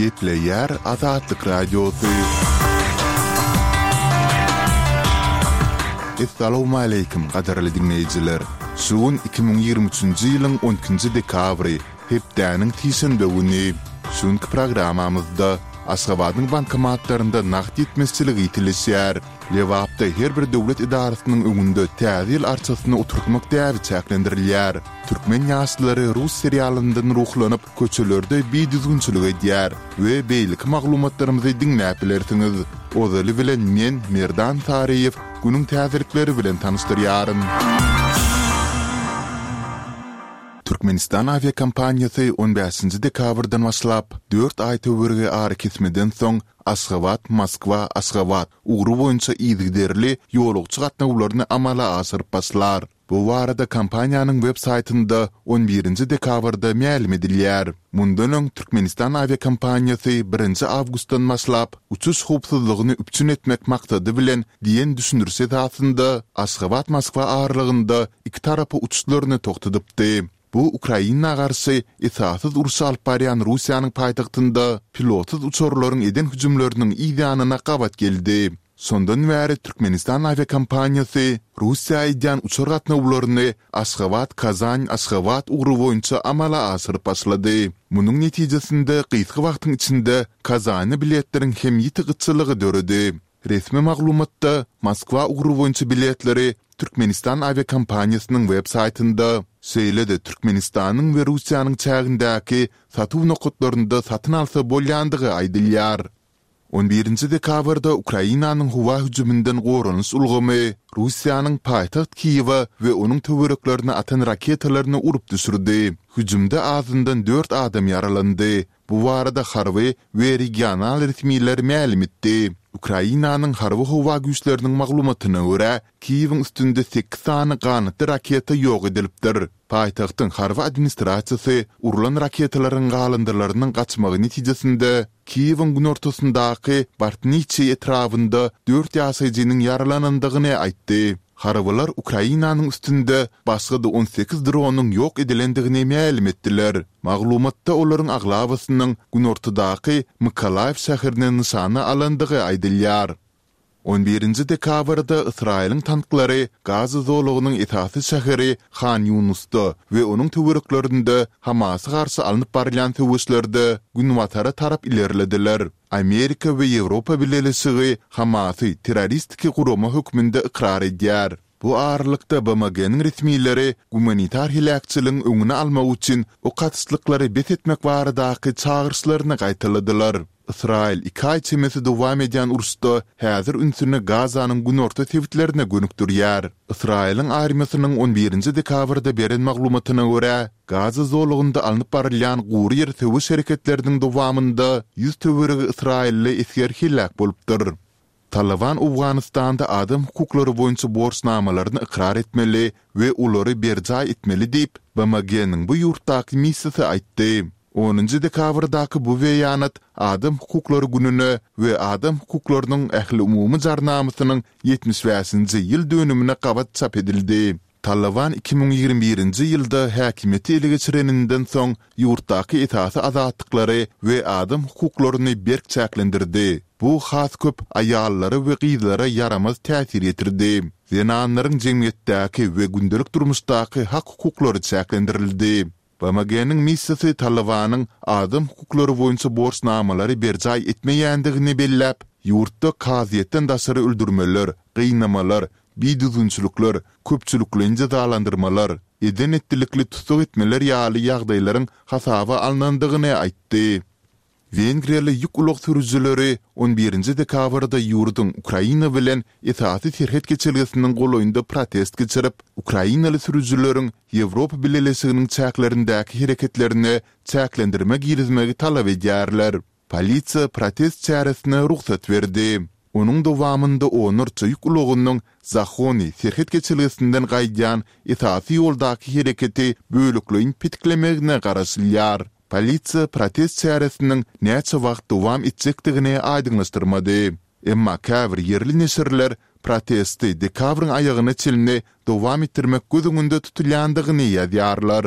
Gepleyer Azatlık Radyosu. Assalamu alaikum qadarly dinleyijiler. Şuun 2023-nji ýylyň 12-nji dekabry hepdäniň tiýşenbe güni. Şuňky programamyzda Aşgabatyň bankomatlarynda naqd ýetmezçilik ýitilýär. Lewapda her bir döwlet idarasynyň öňünde täzil arçasyny oturtmak däbi çäklendirilýär. Türkmen ýaşlary rus serialyndan ruhlanyp köçelerde biýdüzgünçilik edýär we beýlik maglumatlarymyzy dinläp bilersiňiz. Ozaly bilen men Merdan Tariýew günüň täzirlikleri bilen tanışdyrýarym. Türkmenistan aviakompaniyasy 15-nji dekabrdan başlap 4 ay töwerge ary kesmeden soň Aşgabat, Moskwa, Aşgabat ugru boýunça ýygyderli ýolugçy gatnawlaryny amala aşyryp başlar. Bu barada kompaniýanyň web saýtynda 11-nji dekabrda ma'lum edilýär. Mundan öň Türkmenistan aviakompaniyasy 1-nji awgustdan başlap uçuş howpsuzlygyny üpçün etmek maksady bilen diýen düşünürse zatynda Aşgabat, Moskwa aralygynda iki tarapy uçuşlaryny toktadypdy. Bu Ukraina garşy esasyz uruş alyp barýan Russiýanyň paýtagtynda pilotsuz uçurlaryň eden hüjümleriniň ýanyna gabat geldi. Sondan bäri Türkmenistan aviakompaniyasy Russiýa eden uçur gatnawlaryny Aşgabat, Kazan, Aşgabat ugru boýunça amala aşyryp başlady. Munyň netijesinde gysga wagtyň içinde Kazany biletleriň hem ýytygyçylygy döredi. Resmi maglumatda Moskwa ugru boýunça biletleri Türkmenistan aviakompaniýasynyň web saýtynda söýledi. Türkmenistanyň we Russiýanyň çägindäki satuw nokatlarynda satyn alsa bolýandygy aýdylýar. 11-nji dekabrda Ukrainanyň howa hüjümünden gorunys ulgamy Russiýanyň paýtaxt Kiýewa we onuň töwereklerine atan raketalaryny urup düşürdi. Hüjümde azyndan 4 adam yaralandy. Bu barada harby we regional resmiler ma'lum etdi. Ukrainanyň harby howa güýçleriniň maglumatyna görä, Kiýewiň üstünde 8 sany ganatly raketa ýok edilipdir. Paýtagtyň harby administrasiýasy urulan raketalaryň galyndylarynyň gaçmagy netijesinde Kiýewiň gün ortasyndaky Bartniçi etrafynda 4 ýaşaýjynyň yaralanandygyny aýtdy. Harbylar Ukrainanyň üstünde başga da 18 dronyň ýok edilendigini ma'lum etdiler. Maglumatda olaryň aglawasynyň gün ortadaky Mykolaýew şäherine nişana alandygy aýdylýar. 11-nji dekabrda Israýelyň tanklary Gaza zolugynyň esasy şäheri Han Yunusda we onuň töwereklerinde Hamas'a garşy alınıp barýan töweşlerde günwatara tarap ilerlediler. Amerika we Ýewropa bileşigi Hamasy terroristki gurama hökmünde ikrar edýär. Bu aralykda BMG-niň resmileri humanitar hilakçylygyň öňüne almak üçin o katyslyklary bet etmek baradaky çağırşlaryny gaýtalydylar. Israil 2 ay çemesi dowam edýän urusda häzir ünsüne Gazanyň gün orta tewitlerine gönükdirýär. Israil'in armiýasynyň 11-nji dekabrda beren maglumatyna görä, Gaza zolugynda alınıp barylýan gury ýer töweş hereketleriniň dowamynda 100 töweregi Israilli esger hilak bolupdyr. Taliban Awganystanda adam hukuklary boýunça borçnamalaryny ikrar etmeli we ulary berjaý etmeli diýip BMG-niň bu ýurtdaky missiýasy aýtdy. 10-njy dekabrdaky bu beýanat adam hukuklary gününe we adam hukuklarynyň ähli umumy jarnamasynyň 75-nji ýyl dönümine gabat çap edildi. Taliban 2021-nji ýylda häkimeti ele geçireninden soň ýurtdaky esasy azatlyklary we adam hukuklaryny berk çäklendirdi. Bu has köp aýallary we gyzlara yaramaz täsir etirdi. Zenanlaryň jemgyýetdäki we gündelik durmuşdaky hak hukuklary çäklendirildi. BMG-niň missiýasy Talibanyň adam hukuklary boýunça borçnamalary berjaý etmeýändigini belläp, ýurtda kaziýetden daşary öldürmeler, gynamalar, biýdüzgünçilikler, köpçüliklerini jazalandyrmalar, eden etdilikli tutuk etmeler ýaly ýagdaýlaryň hasaby alınandygyny aýtdy. Wengriýaly ýük ulak sürüjileri 11-nji dekabrda ýurdun Ukraina bilen esasy serhet geçirgesiniň golaýynda protest geçirip, Ukrainaly sürüjileriň Ýewropa bileşiginiň çäklerindäki hereketlerini çäklendirmek girizmegi talap edýärler. Polisiýa protest çäresine ruhsat berdi. Onuň dowamynda onurça ýük ulagynyň Zahoni serhet geçirgesinden gaýdan esasy ýoldaky hereketi bölükleýin pitiklemegine garaşylýar. Polisiýa protest çäresiniň näçe wagt dowam etjekdigini aýdynlaşdyrmady. Emma käbir ýerli neşirler protesti dekabryň aýagyna çelini dowam etdirmek gözüňünde tutulýandygyny ýazýarlar.